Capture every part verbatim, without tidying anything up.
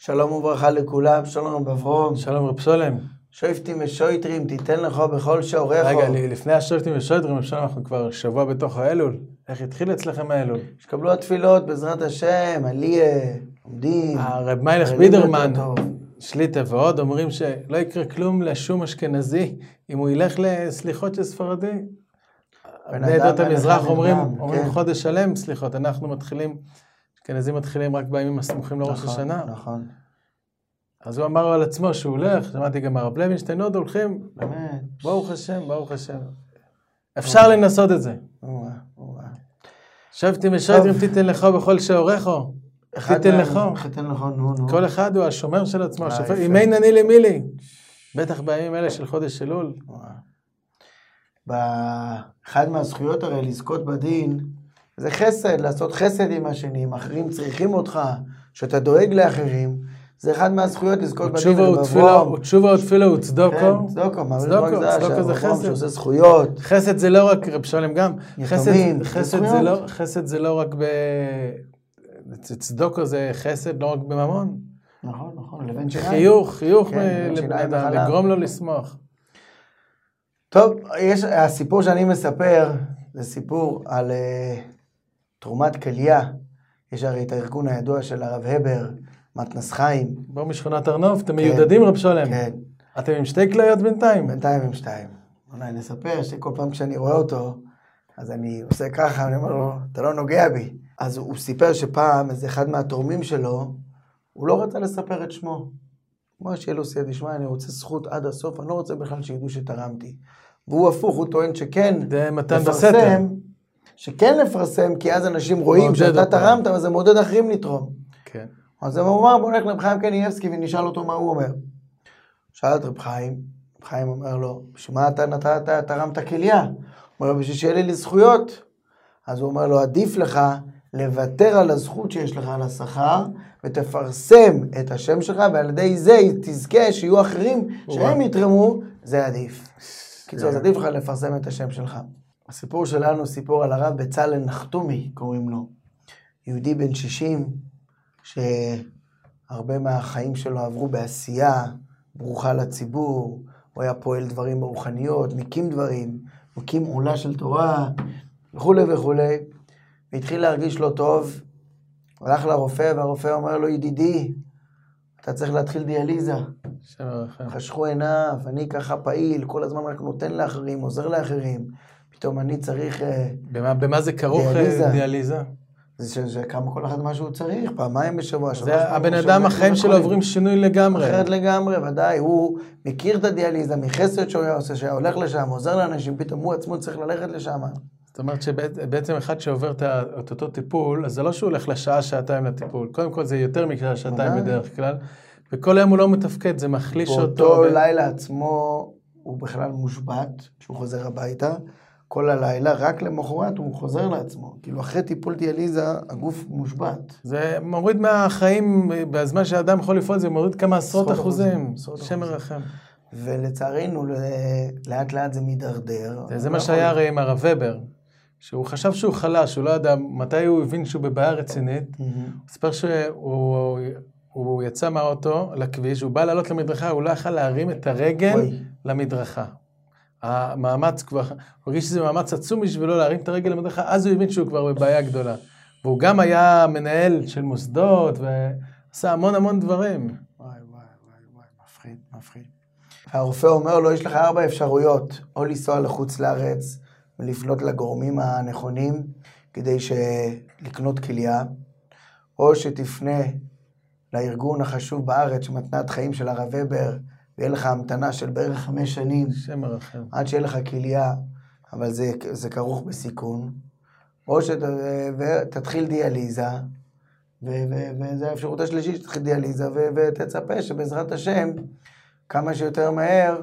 שלום וברכה לכולם, שלום אברהם. שלום רב סולם. שויפטים ושויטרים, תיתן לך בכל שעורך. רגע, לפני השויפטים ושויטרים, אפשר אנחנו כבר שבוע בתוך האלול. איך התחיל אצלכם האלול? שקבלו התפילות בעזרת השם, עליה, עומדים. הרב מיילך בידרמן, שליטה ועוד, אומרים שלא יקרה כלום לשום אשכנזי, אם הוא ילך לסליחות של ספרדי. בני עדות המזרח אומרים, אומרים חודש שלם סליחות, אנחנו מתחילים, אשכנזים מתחילים רק בימים הסמוכים לראש השנה. נכון. אז הוא אמר על עצמו שהוא הולך, שמעתי גם הרב לוינשטיין, עוד הולכים, באמת. ברוך השם, ברוך השם. אפשר לנסות את זה. שבתי משייטרים תיתן לך בכל שעורכו. תיתן לך. תיתן לך, נו, נו. כל אחד הוא השומר של עצמו. אם אין אני למילי. בטח בימים אלה של חודש אלול. באחד מהזכויות הרי לזכות בדין, זה חסד, לעשות חסד עם השני, אחרים צריכים אותך, שאתה דואג לאחרים. זה אחד מהזכויות לזכות בדין. ותשובה ותפילה וצדוקו. כן, צדוקו, צדוקו זה חסד. שעושה זכויות. חסד זה לא רק, רב שלם גם, יתומים, חסד זה לא רק ב... צדוקו זה חסד לא רק בממון. נכון, נכון, לבן שיניים. חיוך, חיוך לגרום לו לשמוח. טוב, הסיפור שאני מספר, זה סיפור על תרומת כליה. יש הרי את הארגון הידוע של הרב הבר, מתנס חיים. בואו משכונת ארנוב, אתם מיודדים רב שלם. כן. אתם עם שתי כליות בינתיים? בינתיים עם שתיים. אולי נספר שכל פעם כשאני רואה אותו, אז אני עושה ככה, אני אומר לו, אתה לא נוגע בי. אז הוא סיפר שפעם, איזה אחד מהתורמים שלו, הוא לא רצה לספר את שמו. מה שיהיה לו סייד, תשמע, אני רוצה זכות עד הסוף, אני לא רוצה בכלל שידעו שתרמתי. והוא הפוך, הוא טוען שכן, לפרסם, שכן לפרסם, כי אז אנשים רואים שאתה תרמת, אז זה מעודד אחרים לתרום. כן. אז הוא אומר, בוא נלך לרב חיים קניאבסקי ונשאל אותו מה הוא אומר. שאל את רב חיים, רב חיים אומר לו, בשביל אתה נתת, תרמת כליה? הוא אומר לו, בשביל שיהיה לי לזכויות. אז הוא אומר לו, עדיף לך לוותר על הזכות שיש לך על השכר, ותפרסם את השם שלך, ועל ידי זה תזכה שיהיו אחרים שהם יתרמו, זה עדיף. קיצור, אז עדיף לך לפרסם את השם שלך. הסיפור שלנו סיפור על הרב בצלאל נחתומי, קוראים לו. יהודי בן שישים, שהרבה מהחיים שלו עברו בעשייה, ברוכה לציבור, הוא היה פועל דברים ברוחניות, מקים דברים, מקים עולה של תורה, וכו' וכו'. והתחיל להרגיש לו טוב, הלך לרופא, והרופא אומר לו, ידידי, אתה צריך להתחיל דיאליזה. חשכו עיניו, אני ככה פעיל, כל הזמן רק נותן לאחרים, עוזר לאחרים, פתאום אני צריך במה, במה זה כרוך דיאליזה? דיאליזה? זה שכמה כל אחד מה שהוא צריך, פעמיים בשבוע. זה הבן אדם, החיים שלו עוברים שינוי לגמרי. אחרת לגמרי, ודאי, הוא מכיר את הדיאליזה, מחסד שהוא עושה, שהולך לשם, עוזר לאנשים, פתאום הוא עצמו צריך ללכת לשם. זאת אומרת שבעצם אחד שעובר את אותו טיפול, אז זה לא שהוא הולך לשעה, שעתיים לטיפול. קודם כל זה יותר מקרה שעתיים בדרך כלל, וכל היום הוא לא מתפקד, זה מחליש אותו. באותו לילה עצמו הוא בכלל מושבת, כשהוא חוזר הביתה, כל הלילה, רק למחרת הוא חוזר לעצמו. כאילו אחרי טיפול דיאליזה, הגוף מושבת. זה מוריד מהחיים, בזמן שהאדם יכול לפעול, זה מוריד כמה עשרות אחוזים. שם מרחם. ולצערנו, לאט לאט זה מתדרדר. זה מה שהיה הרי עם הרב הבר, שהוא חשב שהוא חלש, הוא לא ידע מתי הוא הבין שהוא בבעיה רצינית. הוא ספר שהוא יצא מהאוטו לכביש, הוא בא לעלות למדרכה, הוא לא יכל להרים את הרגל למדרכה. המאמץ כבר, הוא הרגיש שזה מאמץ עצום בשבילו להרים את הרגל למדרכה, אז הוא הבין שהוא כבר בבעיה גדולה. והוא גם היה מנהל של מוסדות, ועשה המון המון דברים. וואי, וואי, וואי, וואי, מפחיד, מפחיד. והרופא אומר לו, יש לך ארבע אפשרויות, או לנסוע לחוץ לארץ, ולפנות לגורמים הנכונים, כדי לקנות כליה, או שתפנה לארגון החשוב בארץ, שמתנת חיים של הרב הבר, ויהיה לך המתנה של בערך חמש שנים, עד שיהיה לך כליה, אבל זה, זה כרוך בסיכון, או שתתחיל דיאליזה, וזו האפשרות השלישית, שתתחיל דיאליזה, ותצפה שבעזרת השם, כמה שיותר מהר,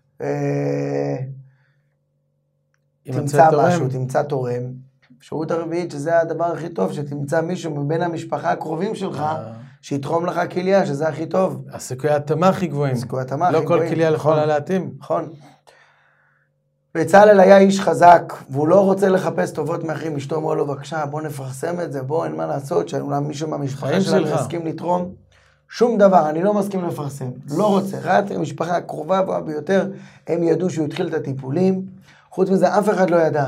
תמצא משהו, תמצא תורם. אפשרות הרביעית, שזה הדבר הכי טוב, שתמצא מישהו מבין המשפחה הקרובים שלך, שיתרום לך כליה, שזה הכי טוב. הסיכויי התאמה הכי גבוהים. הסיכויי התאמה הכי גבוהים. לא כל כליה יכולה להתאים. נכון. בצלאל היה איש חזק, והוא לא רוצה לחפש טובות מאחרים. אשתו אמרה לו, בבקשה, בוא נפרסם את זה, בוא, אין מה לעשות, שאולי מישהו מהמשפחה שלנו יסכים לתרום. שום דבר, אני לא מסכים לפרסם, לא רוצה. רק המשפחה הקרובה ביותר, הם ידעו שהוא התחיל את הטיפולים, חוץ מזה אף אחד לא ידע.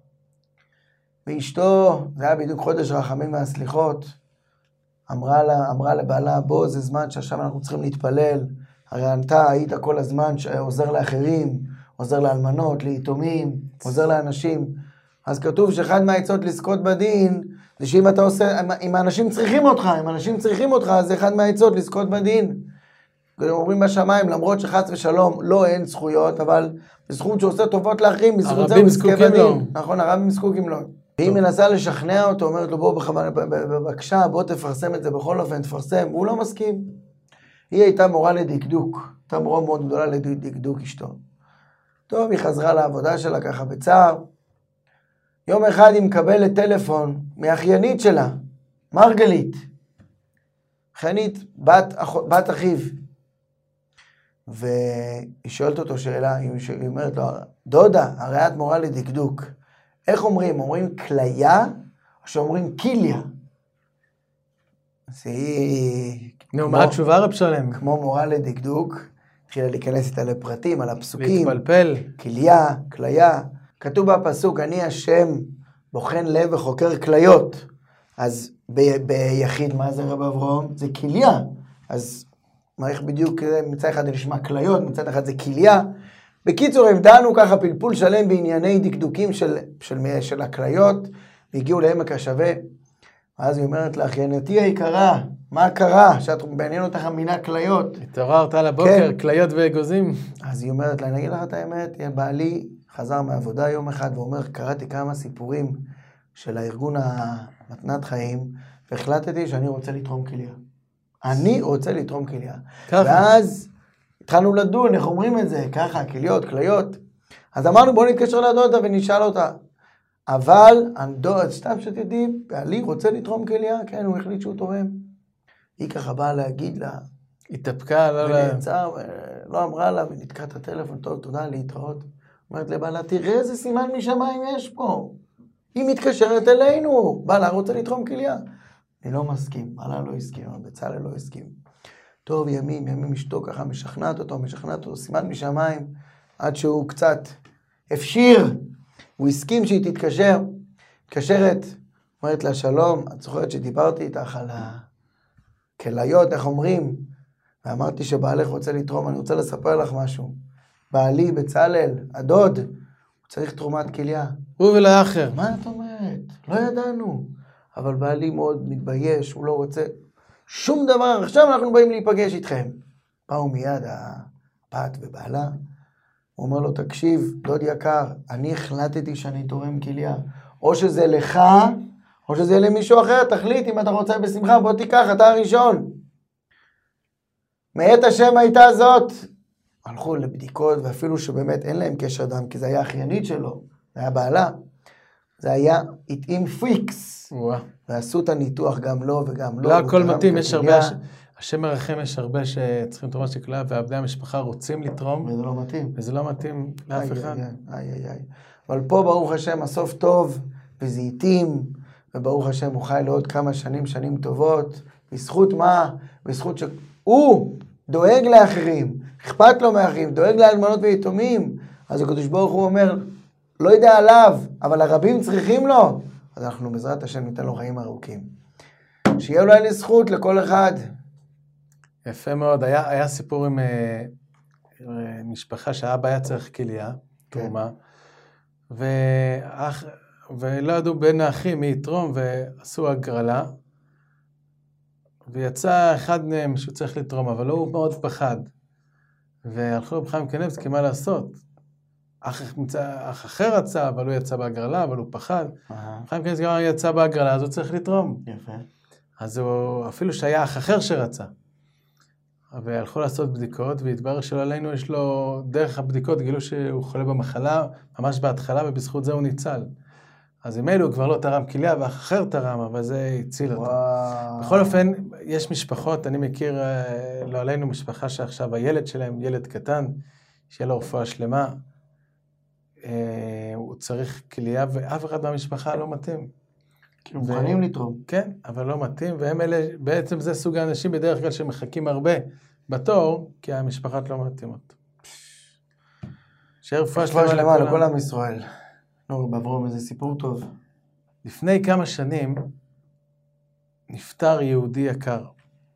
ואשתו, זה היה בדיוק חודש רחמים מהסליחות, אמרה לה, אמרה לבעלה, בוא, זה זמן שעכשיו אנחנו צריכים להתפלל, הרי אתה היית כל הזמן שעוזר לאחרים, עוזר לאלמנות, ליתומים, עוזר לאנשים. אז כתוב שאחד מהעצות לזכות בדין, זה שאם אתה עושה, אם האנשים צריכים אותך, אם האנשים צריכים אותך, אז זה אחד מהעצות לזכות בדין. אומרים בשמיים, למרות שחס ושלום לא אין זכויות, אבל בזכות שעושה טובות לאחרים, בזכות זה הוא יזכה בדין. נכון, הרבים זקוקים לו. והיא מנסה לשכנע אותו, אומרת לו, בוא בבקשה, בוא תפרסם את זה בכל אופן, תפרסם, הוא לא מסכים. היא הייתה מורה לדקדוק, הייתה מורה מאוד גדולה לדקדוק אשתו. טוב, היא חזרה לעבודה שלה ככה בצער. יום אחד היא מקבלת טלפון מאחיינית שלה, מרגלית. אחיינית, בת, בת אחיו. והיא שואלת אותו שאלה, היא אומרת לו, דודה, הרי את מורה לדקדוק. איך אומרים? אומרים כליה או שאומרים קיליה? אז היא... נו, מה התשובה רב שלם? כמו מורה לדקדוק, התחילה להיכנס איתה לפרטים על הפסוקים. להתפלפל. כליה, כליה. כתוב בפסוק, אני השם בוחן לב וחוקר כליות. אז ב- ביחיד, מה זה רב אברהם? זה כליה. אז מה איך בדיוק מצד אחד זה נשמע כליות, מצד אחד זה כליה. בקיצור, הם דנו ככה פלפול שלם בענייני דקדוקים של, של, של הכליות, והגיעו לעמק השווה. ואז היא אומרת לה, אחיינתי היקרה, מה קרה? שאת מעניין אותך המילה כליות. התעוררת על הבוקר, כן. כליות ואגוזים. אז היא אומרת לה, אני אגיד לך את האמת, בעלי חזר מעבודה יום אחד ואומר, קראתי כמה סיפורים של הארגון המתנת חיים, והחלטתי שאני רוצה לתרום כליה. אני רוצה לתרום כליה. ככה. ואז התחלנו לדון, איך אומרים את זה? ככה, כליות, כליות. אז אמרנו, בואו נתקשר לדודה ונשאל אותה. אבל, הדוד, סתם שתדעי, בעלי רוצה לתרום כליה, כן, הוא החליט שהוא תורם. היא ככה באה להגיד לה, התאפקה, לא לה... ונעצר, לא אמרה לה, ונתקע את הטלפון, טוב, תודה, להתראות. אומרת לבעלה, תראה איזה סימן משמיים יש פה. היא מתקשרת אלינו, בעלה רוצה לתרום כליה. אני לא מסכים, בעלה לא הסכים, בצלאל לא הסכים. טוב, ימים, ימים אשתו ככה משכנעת אותו, משכנעת אותו, סימן משמיים, עד שהוא קצת הפשיר. הוא הסכים שהיא תתקשר, מתקשרת, אומרת לה, שלום, את זוכרת שדיברתי איתך על הכליות, איך אומרים? ואמרתי שבעלך רוצה לתרום, אני רוצה לספר לך משהו. בעלי, בצלאל, הדוד, הוא צריך תרומת כליה. הוא ולא אחר. מה את אומרת? לא ידענו. אבל בעלי מאוד מתבייש, הוא לא רוצה שום דבר, עכשיו אנחנו באים להיפגש איתכם. באו מיד הבת ובעלה, הוא אומר לו, תקשיב, דוד יקר, אני החלטתי שאני תורם כליה. או שזה לך, או שזה למישהו אחר, תחליט אם אתה רוצה בשמחה, בוא תיקח, אתה הראשון. מאת השם הייתה זאת. הלכו לבדיקות, ואפילו שבאמת אין להם קשר דם, כי זה היה אחיינית שלו, זה היה בעלה. זה היה התאים פיקס. וואו. ועשו את הניתוח גם לו וגם לו. לא, הכל מתאים, יש הרבה, השם מרחם, יש הרבה שצריכים תרומה של כליה, ועבדי המשפחה רוצים לתרום. וזה לא מתאים. וזה לא מתאים לאף אחד. איי, איי, איי. אבל פה ברוך השם הסוף טוב, וזה התאים, וברוך השם הוא חי לעוד כמה שנים, שנים טובות. בזכות מה? בזכות שהוא דואג לאחרים, אכפת לו מאחרים, דואג לאלמנות ויתומים. אז הקדוש ברוך הוא אומר, לא יודע עליו, אבל הרבים צריכים לו. אז אנחנו בעזרת השם ניתן לו חיים ארוכים. שיהיה אולי לזכות לכל אחד. יפה מאוד. היה, היה סיפור עם אה, משפחה שהאבא היה צריך כליה, תרומה, כן. ואח, ולא ידעו בין האחים מי יתרום, ועשו הגרלה, ויצא אחד מהם שהוא צריך לתרום, אבל הוא מאוד פחד. והלכו לבחיים קנבסקי, מה לעשות? אח, אח אחר רצה, אבל הוא יצא בהגרלה, אבל הוא פחד. חיים קנבסקי יצא בהגרלה, אז הוא צריך לתרום. יפה. אז הוא, אפילו שהיה אח אחר שרצה. והלכו לעשות בדיקות, והתברר שלעלינו יש לו, דרך הבדיקות גילו שהוא חולה במחלה, ממש בהתחלה, ובזכות זה הוא ניצל. אז עם אלו הוא כבר לא תרם כליה, ואח אחר תרם, אבל זה הציל אותו. וואו. בכל אופן, יש משפחות, אני מכיר, לא עלינו משפחה שעכשיו הילד שלהם, ילד קטן, שיהיה לו רפואה שלמה, הוא צריך כליה, ואף אחד מהמשפחה לא מתאים. כאילו מוכנים לתרום. כן, אבל לא מתאים, והם אלה, בעצם זה סוג האנשים בדרך כלל שמחכים הרבה בתור, כי המשפחות לא מתאימות. רפואה שלמה לכל עם ישראל. נו, באברום, איזה סיפור טוב. לפני כמה שנים נפטר יהודי יקר.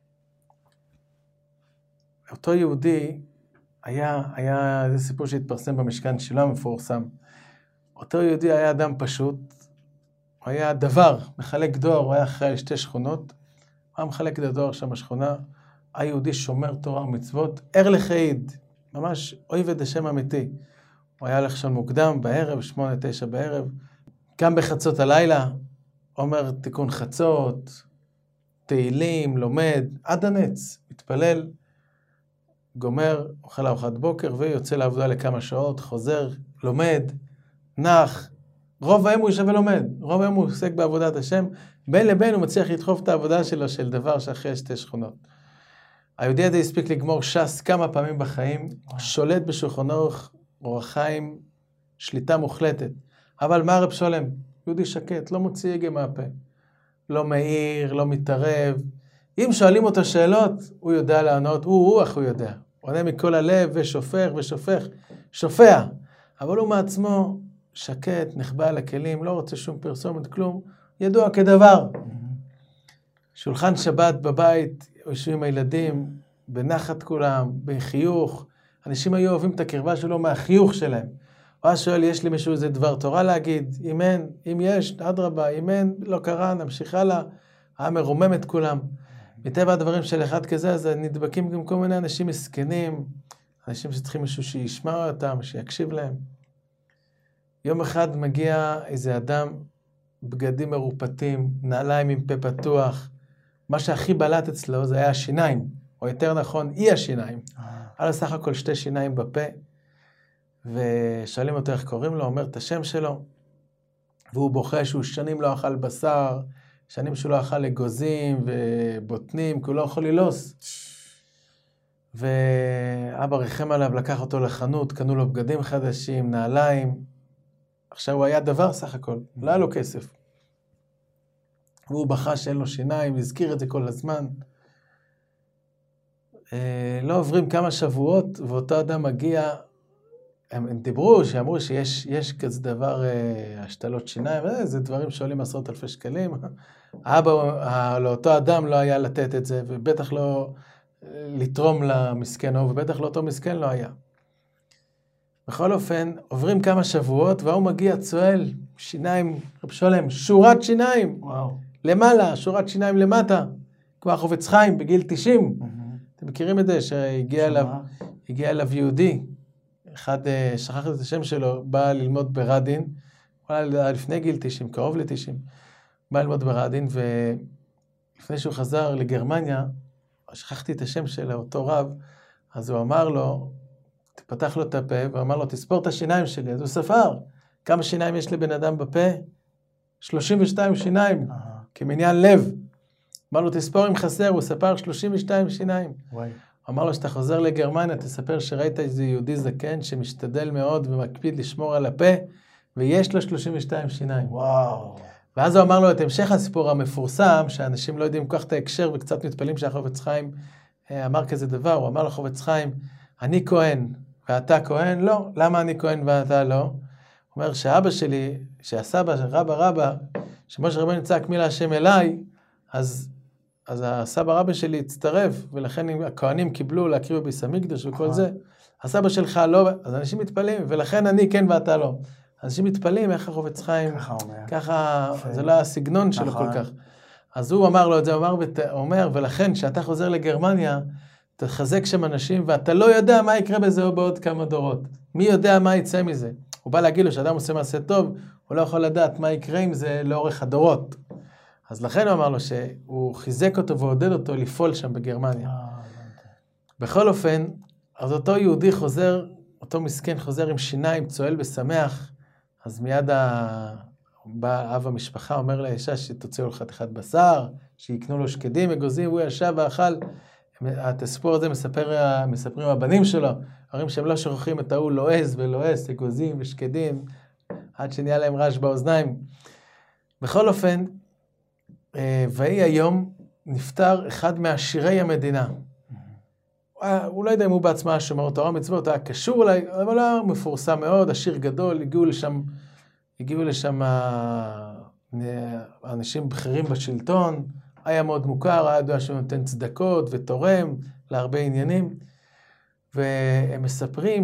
אותו יהודי היה, היה איזה סיפור שהתפרסם במשכן שלו המפורסם. אותו יהודי היה אדם פשוט, הוא היה דבר, מחלק דואר, הוא היה אחראי על שתי שכונות, הוא היה מחלק את הדואר שם בשכונה, היהודי שומר תורה ומצוות, ער לחייד, ממש אויב השם אמיתי. הוא היה הולך שם מוקדם בערב, שמונה, תשע בערב, גם בחצות הלילה, אומר תיקון חצות, תהילים, לומד, עד הנץ, מתפלל, גומר, אוכל ארוחת בוקר ויוצא לעבודה לכמה שעות, חוזר, לומד, נח, רוב היום הוא יושב ולומד, רוב היום הוא עוסק בעבודת השם, בין לבין הוא מצליח לדחוף את העבודה שלו של דבר שאחרי שתי שכונות. היהודי הזה הספיק לגמור ש"ס כמה פעמים בחיים, שולט בשולחן אורך, אורח חיים, שליטה מוחלטת. אבל מה רב שולם? יהודי שקט, לא מוציא הגה מהפה. לא מעיר, לא מתערב. אם שואלים אותו שאלות, הוא יודע לענות, הוא רוח הוא יודע. הוא עונה מכל הלב ושופך ושופך, שופע. אבל הוא מעצמו שקט, נחבא על הכלים, לא רוצה שום פרסומת, כלום. ידוע כדבר. שולחן שבת בבית, יושבים עם הילדים, בנחת כולם, בחיוך. אנשים היו אוהבים את הקרבה שלו מהחיוך שלהם. הוא שואל, יש לי מישהו איזה דבר תורה להגיד? אם אין, אם יש, אדרבה, אם אין, לא קרה, נמשיך הלאה. היה מרומם את כולם. מטבע הדברים של אחד כזה, אז נדבקים גם כל מיני אנשים מסכנים, אנשים שצריכים מישהו שישמע אותם, שיקשיב להם. יום אחד מגיע איזה אדם, בגדים מרופטים, נעליים עם פה פתוח. מה שהכי בלט אצלו זה היה השיניים, או יותר נכון, אי השיניים. היה לו סך הכל שתי שיניים בפה, ושואלים אותו איך קוראים לו, אומר את השם שלו, והוא בוכה שהוא שנים לא אכל בשר, שנים שהוא לא אכל אגוזים ובוטנים, כי הוא לא יכול ללוס. ואבא ריחם עליו, לקח אותו לחנות, קנו לו בגדים חדשים, נעליים. עכשיו הוא היה דבר סך הכל, לא היה לו כסף. והוא בכה שאין לו שיניים, הזכיר את זה כל הזמן. לא עוברים כמה שבועות, ואותו אדם מגיע, הם, הם דיברו, שאמרו שיש יש כזה דבר, השתלות שיניים, זה דברים שעולים עשרות אלפי שקלים. האבא, לאותו אדם לא היה לתת את זה, ובטח לא לתרום למסכן, ובטח לאותו מסכן לא היה. בכל אופן, עוברים כמה שבועות, והוא מגיע צועל, שיניים, רב שולם, שורת שיניים. וואו. למעלה, שורת שיניים למטה, כמו החובץ חיים, בגיל תשעים. Mm-hmm. אתם מכירים את זה, שהגיע אליו, הגיע אליו יהודי, אחד, שכח את השם שלו, בא ללמוד ברדין, לפני גיל תשעים, קרוב ל-תשעים, בא ללמוד ברדין, ולפני שהוא חזר לגרמניה, שכחתי את השם שלו, אותו רב, אז הוא אמר לו, פתח לו את הפה, ואמר לו, תספור את השיניים שלי, אז הוא ספר, כמה שיניים יש לבן אדם בפה? שלושים ושתיים שיניים, כמניין לב. אמר לו, תספור אם חסר, הוא ספר שלושים ושתיים שיניים. וואי. אמר לו, שאתה חוזר לגרמניה, תספר שראית איזה יהודי זקן, שמשתדל מאוד ומקפיד לשמור על הפה, ויש לו שלושים ושתיים שיניים. וואו. ואז הוא אמר לו את המשך הסיפור המפורסם, שאנשים לא יודעים כל כך את ההקשר, וקצת מתפלאים שהחובץ חיים אמר כזה דבר, הוא אמר לחובץ חיים, אני כהן, ואתה כהן? לא. למה אני כהן ואתה לא? הוא אומר שאבא שלי, שהסבא, רבא רבא, שמשה רבנו צעק מי להשם אליי, אז, אז הסבא רבא שלי הצטרף, ולכן הכהנים קיבלו להקריב בביס המקדש וכל זה. הסבא שלך לא, אז אנשים מתפלאים, ולכן אני כן ואתה לא. אנשים מתפלאים איך החובץ חיים, ככה אומר. ככה, זה לא הסגנון שלו כל כך. אז הוא אמר לו את זה, הוא אומר, אומר, ולכן כשאתה חוזר לגרמניה, תחזק שם אנשים, ואתה לא יודע מה יקרה בזה או בעוד כמה דורות. מי יודע מה יצא מזה? הוא בא להגיד לו שאדם עושה מעשה טוב, הוא לא יכול לדעת מה יקרה עם זה לאורך הדורות. אז לכן הוא אמר לו שהוא חיזק אותו ועודד אותו לפעול שם בגרמניה. בכל אופן, אז אותו יהודי חוזר, אותו מסכן חוזר עם שיניים, צועל ושמח, אז מיד בא אב המשפחה, אומר לאישה שתוציאו לו חתיכת בשר, שיקנו לו שקדים, אגוזים, הוא ישב ואכל. את הסיפור הזה מספר, מספרים הבנים שלו, אומרים שהם לא שוכחים את ההוא לועס ולועס, אגוזים ושקדים, עד שנהיה להם רעש באוזניים. בכל אופן, והיא היום נפטר אחד מהשירי המדינה. הוא לא יודע אם הוא בעצמה שומר תורה ומצוות, היה קשור אליי, אבל הוא מפורסם מאוד, השיר גדול, הגיעו לשם, הגיעו לשם אנשים בכירים בשלטון, היה מאוד מוכר, היה ידוע שהוא נותן צדקות ותורם להרבה עניינים, והם מספרים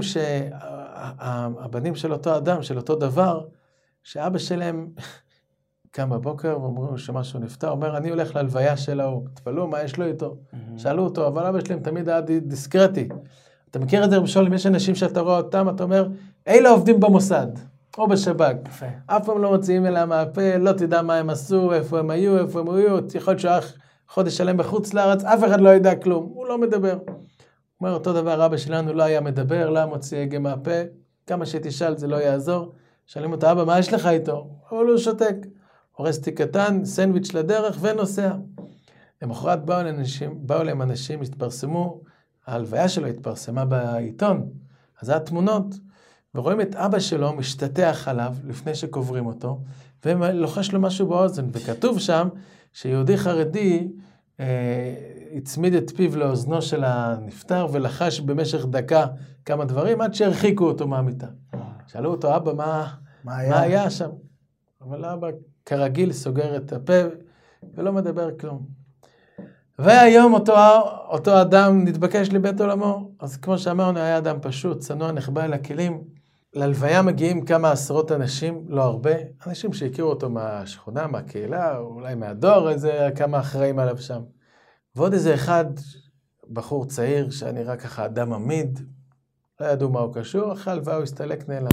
שהבנים של אותו אדם, של אותו דבר, שאבא שלהם קם בבוקר ואומרים שמשהו נפטר, אומר, אני הולך להלוויה שלו, תפלו מה יש לו איתו, שאלו אותו, אבל אבא שלהם תמיד היה דיסקרטי. אתה מכיר את זה בשביל, אם יש אנשים שאתה רואה אותם, אתה אומר, אלה עובדים במוסד, או בשב"כ. אף פעם לא מוציאים אליה מהפה, לא תדע מה הם עשו, איפה הם היו, איפה הם היו, יכול להיות שהוא היה חודש שלם בחוץ לארץ, אף אחד לא ידע כלום, הוא לא מדבר. הוא אומר, אותו דבר, אבא שלנו לא היה מדבר, לא היה מוציא הגה מהפה, כמה שתשאל זה לא יעזור. שואלים אותו, אבא, מה יש לך איתו? אבל הוא שותק. הורס תיק קטן, סנדוויץ' לדרך ונוסע. למחרת באו לאנשים, באו להם אנשים, התפרסמו, ההלוויה שלו התפרסמה בעיתון, אז זה התמונות, ורואים את אבא שלו משתתח עליו לפני שקוברים אותו, ולוחש לו משהו באוזן, וכתוב שם שיהודי חרדי אה, הצמיד את פיו לאוזנו של הנפטר, ולחש במשך דקה כמה דברים, עד שהרחיקו אותו מהמיטה. שאלו אותו, אבא, מה, מה, היה? מה היה שם? אבל אבא כרגיל סוגר את הפה, ולא מדבר כלום. והיום אותו, אותו אדם נתבקש לבית עולמו, אז כמו שאמרנו, היה אדם פשוט, צנוע, נחבא אל הכלים. להלוויה מגיעים כמה עשרות אנשים, לא הרבה, אנשים שהכירו אותו מהשכונה, מהקהילה, אולי מהדור, איזה כמה אחראים עליו שם. ועוד איזה אחד, בחור צעיר, שנראה ככה אדם עמיד, לא ידעו מה הוא קשור, אחרי הלוויה הוא הסתלק נעלם.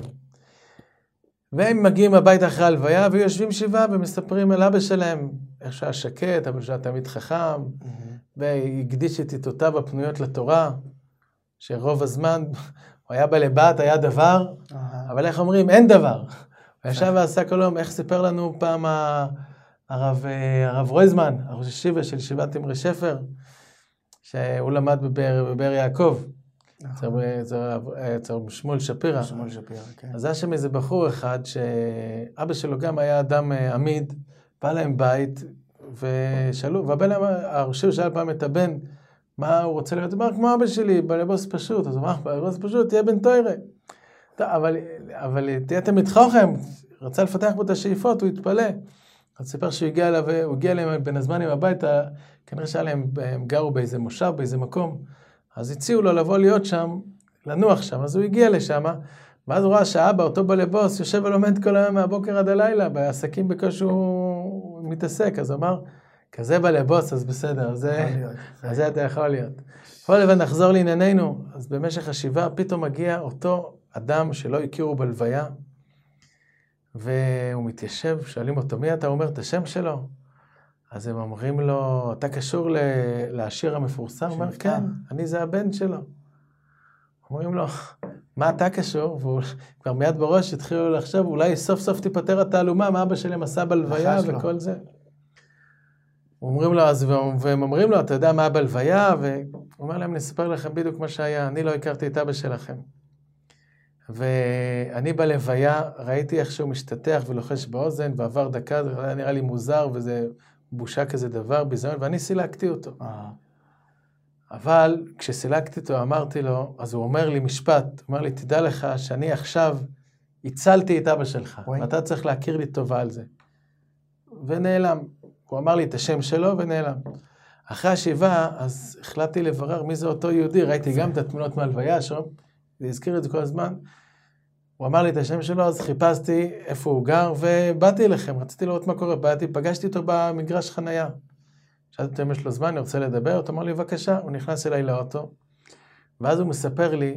והם מגיעים הביתה אחרי הלוויה, ויושבים שבעה ומספרים על אבא שלהם, איך שהיה שקט, אבל שהיה תמיד חכם, והקדיש את עיתותיו הפנויות לתורה, שרוב הזמן הוא היה בלבת, היה דבר, אבל איך אומרים? אין דבר. הוא ישב ועשה כל יום, איך סיפר לנו פעם הרב, הרב רויזמן, הראש השיבה של ישיבת תמרי שפר, שהוא למד בבאר, בבאר יעקב, אצל שמואל שפירא. שמואל שפירא, כן. אז היה שם איזה בחור אחד, שאבא שלו גם היה אדם עמיד, בא להם בית, ושאלו, והבן להם, הרשיר שאל פעם את הבן, מה הוא רוצה להיות? הוא אמר, כמו אבא שלי, בלבוס פשוט. אז הוא אמר, בלבוס פשוט, תהיה בן תוירה. אבל, אבל תהיה תמיד חוכם, רצה לפתח בו את השאיפות, הוא התפלא. אז סיפר שהוא הגיע אליו, הוא הגיע אליהם בין הזמנים הביתה, כנראה שהיה להם, הם גרו באיזה מושב, באיזה מקום, אז הציעו לו לבוא להיות שם, לנוח שם, אז הוא הגיע לשם, ואז הוא ראה שהאבא, אותו בלבוס, יושב ולומד כל היום מהבוקר עד הלילה, בעסקים בקושי הוא מתעסק, אז הוא אמר, כזה בלבוס, אז בסדר, אז זה אתה יכול להיות. בוא לבן, נחזור לענייננו, אז במשך השבעה פתאום מגיע אותו אדם שלא הכירו בלוויה, והוא מתיישב, שואלים אותו, מי אתה? אומר את השם שלו? אז הם אומרים לו, אתה קשור לשיר המפורסם? הוא אומר, כן, אני זה הבן שלו. אומרים לו, מה אתה קשור? והוא כבר מיד בראש התחילו לחשוב, אולי סוף סוף תיפטר התעלומה, מה אבא שלהם עשה בלוויה וכל זה. אומרים לו, אז, והם אומרים לו, אתה יודע מה בלוויה? והוא אומר להם, נספר לכם בדיוק מה שהיה, אני לא הכרתי את אבא שלכם. ואני בלוויה ראיתי איך שהוא משתתח ולוחש באוזן, ועבר דקה, זה היה נראה לי מוזר, וזה בושה כזה דבר, בזמן, ואני סילקתי אותו. אבל כשסילקתי אותו, אמרתי לו, אז הוא אומר לי משפט, הוא אומר לי, תדע לך שאני עכשיו הצלתי את אבא שלך, ואתה צריך להכיר לי טובה על זה. ונעלם. הוא אמר לי את השם שלו ונעלם. אחרי השבעה, אז החלטתי לברר מי זה אותו יהודי, ראיתי גם את התמונות מהלוויה שם, והזכיר את זה כל הזמן. הוא אמר לי את השם שלו, אז חיפשתי איפה הוא גר, ובאתי אליכם, רציתי לראות מה קורה, באתי, פגשתי אותו במגרש חנייה. שאלתי אותו אם יש לו זמן, אני רוצה לדבר, הוא אמר לי, בבקשה, הוא נכנס אליי לאוטו, ואז הוא מספר לי,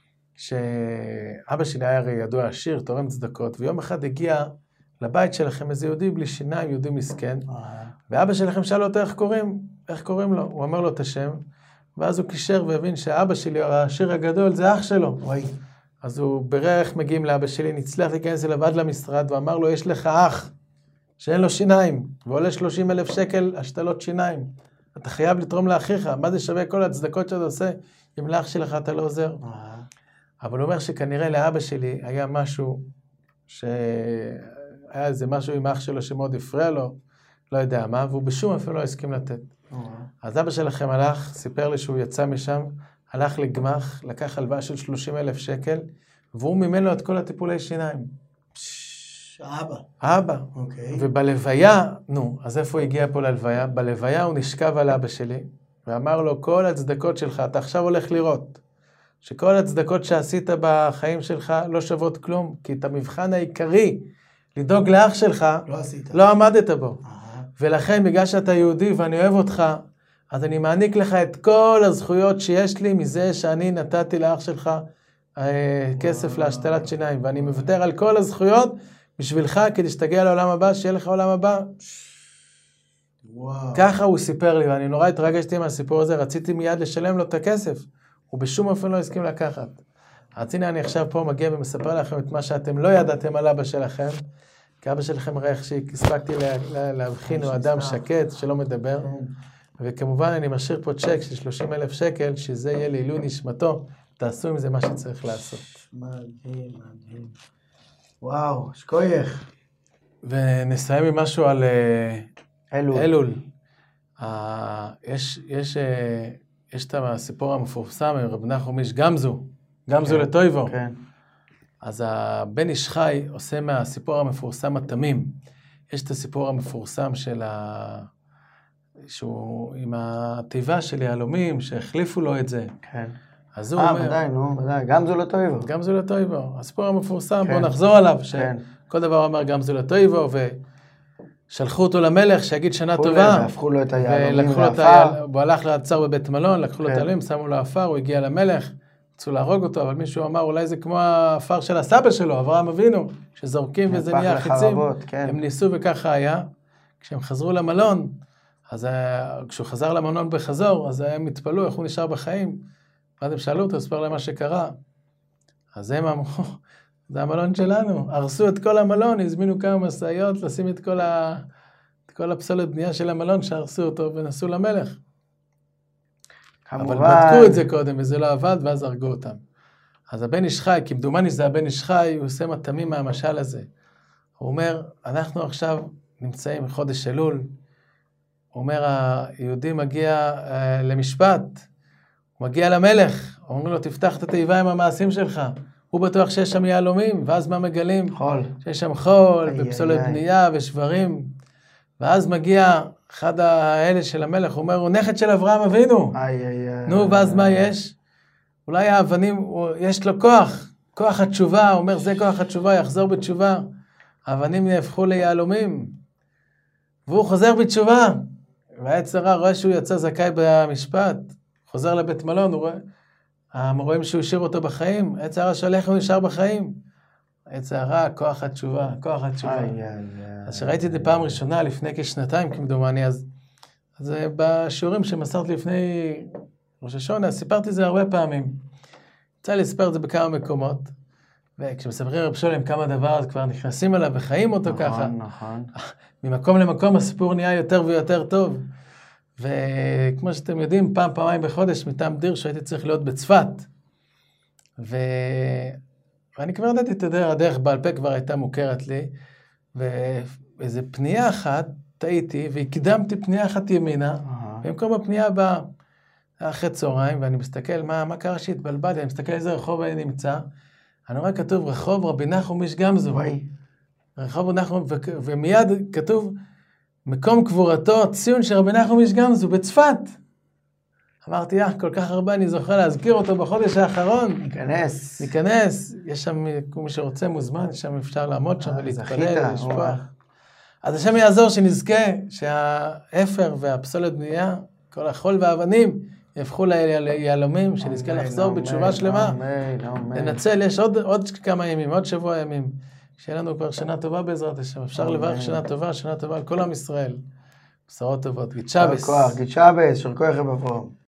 שאבא שלי היה הרי ידוע עשיר, תורם צדקות, ויום אחד הגיע לבית שלכם איזה יהודי בלי שיניים, יהודי מסכן, ואבא שלכם שאל אותו איך קוראים, איך קוראים לו, הוא אמר לו את השם, ואז הוא קישר והבין שאבא שלי, העשיר הגדול, זה אח שלו. וואי. אז הוא ברך מגיעים לאבא שלי, נצליח להיכנס אליו עד למשרד, ואמר לו, יש לך אח שאין לו שיניים, ועולה שלושים אלף שקל השתלות שיניים. אתה חייב לתרום לאחיך, מה זה שווה כל הצדקות שאתה עושה, אם לאח שלך אתה לא עוזר. אבל הוא אומר שכנראה לאבא שלי היה משהו, שהיה איזה משהו עם אח שלו שמאוד הפריע לו, לא יודע מה, והוא בשום אפילו לא הסכים לתת. אז אבא שלכם הלך, סיפר לי שהוא יצא משם, הלך לגמח, לקח הלוואה של שלושים אלף שקל, והוא מימן לו את כל הטיפולי שיניים. אבא. אבא. אוקיי. ובלוויה, נו, אז איפה הוא הגיע פה ללוויה? בלוויה הוא נשכב על אבא שלי, ואמר לו, כל הצדקות שלך, אתה עכשיו הולך לראות, שכל הצדקות שעשית בחיים שלך לא שוות כלום, כי את המבחן העיקרי, לדאוג לאח שלך, לא עשית. לא עמדת בו. אה. ולכן, בגלל שאתה יהודי ואני אוהב אותך, אז אני מעניק לך את כל הזכויות שיש לי מזה שאני נתתי לאח שלך אה, כסף להשתלת שיניים, ואני מוותר על כל הזכויות בשבילך, כדי שתגיע לעולם הבא, שיהיה לך עולם הבא. וואו. ככה הוא סיפר לי, ואני נורא התרגשתי מהסיפור הזה, רציתי מיד לשלם לו את הכסף, הוא בשום אופן לא הסכים לקחת. אז הנה אני עכשיו פה מגיע ומספר לכם את מה שאתם לא ידעתם על אבא שלכם, כי אבא שלכם ראה איך שהספקתי לה, להבחין, הוא אדם שקט שלא מדבר, וכמובן אני משאיר פה צ'ק של שלושים אלף שקל, שזה יהיה לעילוי נשמתו, תעשו עם זה מה שצריך לעשות. מדהים, מדהים. וואו, שקוייך. ונסיים עם משהו על אלול. אלול. Uh, יש, יש, uh, יש את הסיפור המפורסם עם רב נחום איש גמזו, גמזו כן, לטויבו. כן. אז הבן איש חי עושה מהסיפור המפורסם התמים. יש את הסיפור המפורסם של ה... שהוא עם התיבה של יהלומים, שהחליפו לו את זה. כן. אז הוא אה, אומר... ודאי, נו, ודאי. גמזו לטויבו. גמזו לטויבו. הסיפור המפורסם, כן. בואו נחזור עליו, כן. שכל דבר אומר גמזו לטויבו, ושלחו אותו למלך שיגיד שנה הפכו טובה. להם, והפכו לו את היהלומים ולקחו לו את לעפר. ה... הוא הלך לעצר בבית מלון, לקחו לו את כן. היהלומים, שמו לו עפר, הוא הגיע למלך, רצו להרוג אותו, אבל מישהו אמר, אולי זה כמו העפר של הסבא שלו, אברהם אבינו, שזורקים וזה הפך נהיה חיצים. לחרבות, כן. הם ניסו וככה היה. כשהם חזרו למלון, אז היה... כשהוא חזר למלון בחזור, אז הם התפלאו איך הוא נשאר בחיים. ואז הם שאלו אותו, הספר להם מה שקרה. אז הם אמרו, זה המלון שלנו. הרסו את כל המלון, הזמינו כמה מסעיות, לשים את כל, ה... את כל הפסולת בנייה של המלון, שהרסו אותו ונסעו למלך. כמובן. אבל בדקו את זה קודם, וזה לא עבד, ואז הרגו אותם. אז הבן איש חי, כמדומני זה הבן איש חי, הוא עושה מטעמים מהמשל הזה. הוא אומר, אנחנו עכשיו נמצאים בחודש אלול, הוא אומר, היהודי מגיע uh, למשפט, הוא מגיע למלך, אומרים לו, תפתח את התיבה עם המעשים שלך. הוא בטוח שיש שם יהלומים, ואז מה מגלים? חול. שיש שם חול, איי, ופסולת איי, בנייה ושברים. ואז מגיע אחד האלה של המלך, הוא אומר, הוא נכד של אברהם אבינו. איי, איי, איי. נו, ואז מה יש? אולי האבנים, הוא, יש לו כוח, כוח התשובה, הוא אומר, זה כוח התשובה, יחזור בתשובה. האבנים יהפכו ליהלומים. והוא חוזר בתשובה. והעץ הרע רואה שהוא יצא זכאי במשפט. חוזר לבית מלון, הוא רואה, רואים שהוא השאיר אותו בחיים. העץ הרע שואל איך הוא נשאר בחיים. העץ הרע, כוח התשובה, כוח התשובה. איי, איי, איי. אז שראיתי את זה פעם ראשונה, לפני כשנתיים כמדומני, אז, אז בשיעורים שמסרתי לפני ראש השונה, סיפרתי את זה הרבה פעמים. יצא לי לספר את זה בכמה מקומות, וכשמספרים רב שולם כמה דבר, אז כבר נכנסים אליו וחיים אותו נכון, ככה. נכון. ממקום למקום הסיפור נהיה יותר ויותר טוב. וכמו שאתם יודעים, פעם, פעמיים בחודש, מטעם דיר, שהייתי צריך להיות בצפת. ו... ואני כבר ידעתי את הדרך, הדרך בעל פה כבר הייתה מוכרת לי, ואיזו פנייה אחת, טעיתי, והקדמתי פנייה אחת ימינה, במקום הפנייה הבאה, אחרי צהריים, ואני מסתכל, מה, מה קרה שהתבלבלתי, אני מסתכל איזה רחוב אני נמצא, אני רואה כתוב רחוב רבי נחום איש גמזו, רחוב רבי נחום, ו- ומיד כתוב, מקום קבורתו, ציון של רבי נחום איש גמזו, בצפת. אמרתי, אה, כל כך הרבה אני זוכר להזכיר אותו בחודש האחרון. ניכנס. ניכנס, יש שם, מי שרוצה מוזמן, שם אפשר לעמוד שם ולהתפלל, לשפוח. אז השם יעזור שנזכה שהאפר והפסולת בנייה, כל החול והאבנים, יהפכו ליהלומים, שנזכה לחזור בתשובה שלמה. ננצל, יש עוד, עוד כמה ימים, עוד שבוע ימים. שיהיה לנו כבר שנה טובה בעזרת השם. אפשר לברך שנה טובה, שנה טובה על כל עם ישראל. בשורות טובות. גיד שבס. גיד שבס, של כוח רב אברהם.